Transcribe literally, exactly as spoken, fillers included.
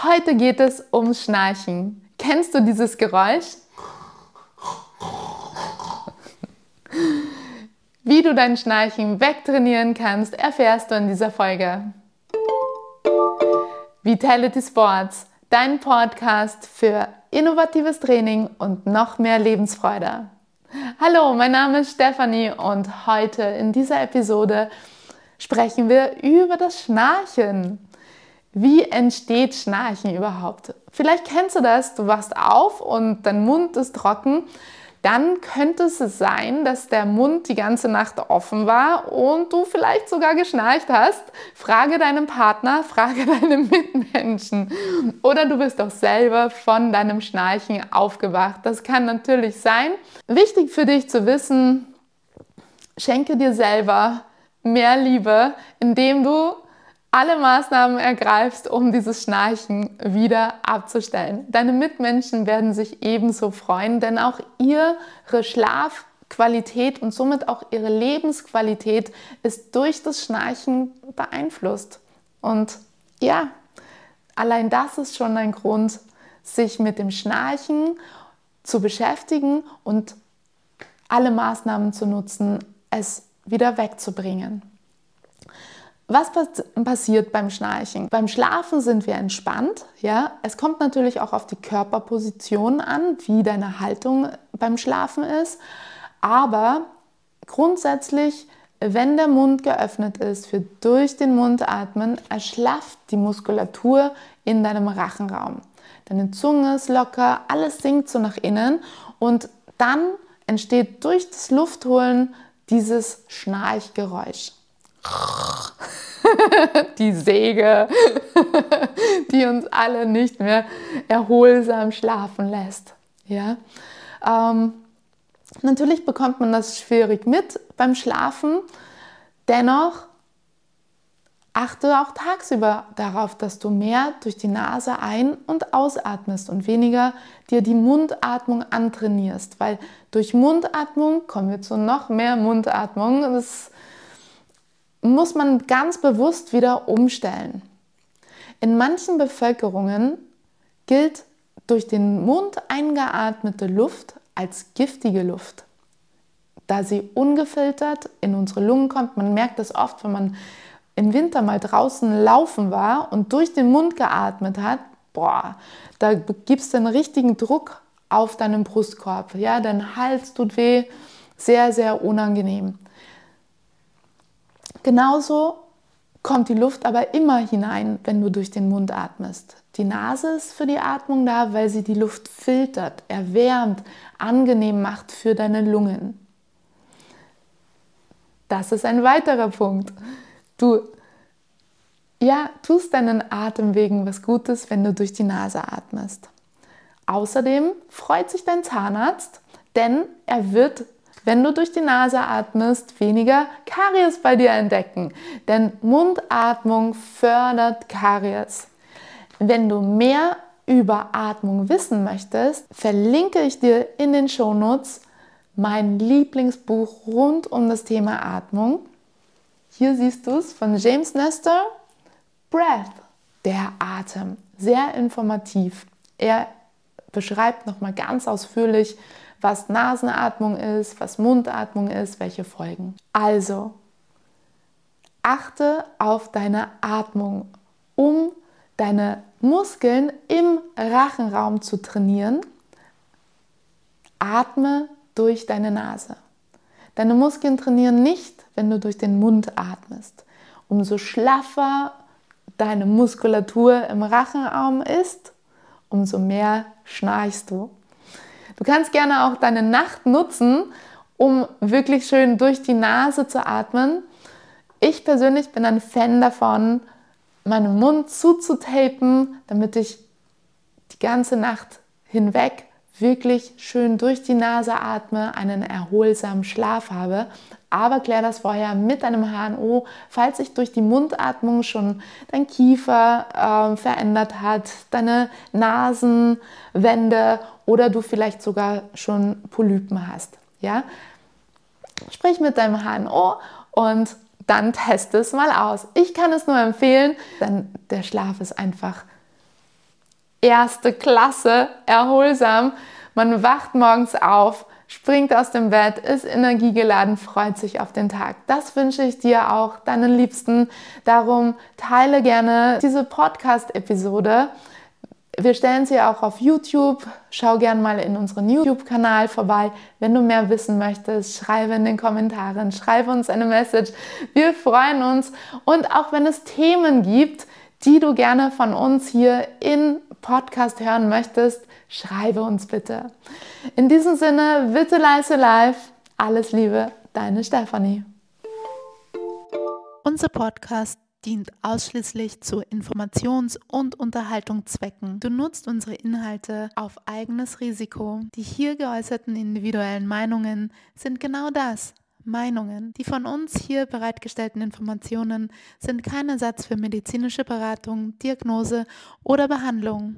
Heute geht es ums Schnarchen. Kennst du dieses Geräusch? Wie du dein Schnarchen wegtrainieren kannst, erfährst du in dieser Folge. Vitality Sports, dein Podcast für innovatives Training und noch mehr Lebensfreude. Hallo, mein Name ist Stefanie und heute in dieser Episode sprechen wir über das Schnarchen. Wie entsteht Schnarchen überhaupt? Vielleicht kennst du das, du wachst auf und dein Mund ist trocken. Dann könnte es sein, dass der Mund die ganze Nacht offen war und du vielleicht sogar geschnarcht hast. Frage deinen Partner, frage deine Mitmenschen. Oder du bist auch selber von deinem Schnarchen aufgewacht. Das kann natürlich sein. Wichtig für dich zu wissen, schenke dir selber mehr Liebe, indem du alle Maßnahmen ergreifst, um dieses Schnarchen wieder abzustellen. Deine Mitmenschen werden sich ebenso freuen, denn auch ihre Schlafqualität und somit auch ihre Lebensqualität ist durch das Schnarchen beeinflusst. Und ja, allein das ist schon ein Grund, sich mit dem Schnarchen zu beschäftigen und alle Maßnahmen zu nutzen, es wieder wegzubringen. Was passiert beim Schnarchen? Beim Schlafen sind wir entspannt. Ja? Es kommt natürlich auch auf die Körperposition an, wie deine Haltung beim Schlafen ist. Aber grundsätzlich, wenn der Mund geöffnet ist, für durch den Mund atmen, erschlafft die Muskulatur in deinem Rachenraum. Deine Zunge ist locker, alles sinkt so nach innen und dann entsteht durch das Luftholen dieses Schnarchgeräusch. Die Säge, die uns alle nicht mehr erholsam schlafen lässt. Ja? Ähm, natürlich bekommt man das schwierig mit beim Schlafen, dennoch achte auch tagsüber darauf, dass du mehr durch die Nase ein- und ausatmest und weniger dir die Mundatmung antrainierst, weil durch Mundatmung, kommen wir zu noch mehr Mundatmung, das muss man ganz bewusst wieder umstellen. In manchen Bevölkerungen gilt durch den Mund eingeatmete Luft als giftige Luft, da sie ungefiltert in unsere Lungen kommt. Man merkt das oft, wenn man im Winter mal draußen laufen war und durch den Mund geatmet hat, boah, da gibst du einen richtigen Druck auf deinen Brustkorb. Ja, dein Hals tut weh, sehr, sehr unangenehm. Genauso kommt die Luft aber immer hinein, wenn du durch den Mund atmest. Die Nase ist für die Atmung da, weil sie die Luft filtert, erwärmt, angenehm macht für deine Lungen. Das ist ein weiterer Punkt. Du ja, tust deinen Atemwegen was Gutes, wenn du durch die Nase atmest. Außerdem freut sich dein Zahnarzt, denn er wird, wenn du durch die Nase atmest, weniger Karies bei dir entdecken. Denn Mundatmung fördert Karies. Wenn du mehr über Atmung wissen möchtest, verlinke ich dir in den Shownotes mein Lieblingsbuch rund um das Thema Atmung. Hier siehst du es von James Nestor, Breath, der Atem. Sehr informativ. Er beschreibt nochmal ganz ausführlich, was Nasenatmung ist, was Mundatmung ist, welche Folgen. Also, achte auf deine Atmung, um deine Muskeln im Rachenraum zu trainieren. Atme durch deine Nase. Deine Muskeln trainieren nicht, wenn du durch den Mund atmest. Umso schlaffer deine Muskulatur im Rachenraum ist, umso mehr schnarchst du. Du kannst gerne auch deine Nacht nutzen, um wirklich schön durch die Nase zu atmen. Ich persönlich bin ein Fan davon, meinen Mund zuzutapen, damit ich die ganze Nacht hinweg wirklich schön durch die Nase atme, einen erholsamen Schlaf habe. Aber klär das vorher mit deinem H N O, falls sich durch die Mundatmung schon dein Kiefer äh, verändert hat, deine Nasenwände oder du vielleicht sogar schon Polypen hast. Ja? Sprich mit deinem H N O und dann teste es mal aus. Ich kann es nur empfehlen, denn der Schlaf ist einfach erste Klasse, erholsam. Man wacht morgens auf, springt aus dem Bett, ist energiegeladen, freut sich auf den Tag. Das wünsche ich dir auch, deinen Liebsten. Darum teile gerne diese Podcast-Episode. Wir stellen sie auch auf YouTube. Schau gerne mal in unseren YouTube-Kanal vorbei. Wenn du mehr wissen möchtest, schreibe in den Kommentaren, schreibe uns eine Message. Wir freuen uns. Und auch wenn es Themen gibt, die du gerne von uns hier in Podcast hören möchtest, schreibe uns bitte. In diesem Sinne, bitte leise live. Alles Liebe, deine Stefanie. Unser Podcast dient ausschließlich zu Informations- und Unterhaltungszwecken. Du nutzt unsere Inhalte auf eigenes Risiko. Die hier geäußerten individuellen Meinungen sind genau das, Meinungen. Die von uns hier bereitgestellten Informationen sind kein Ersatz für medizinische Beratung, Diagnose oder Behandlung.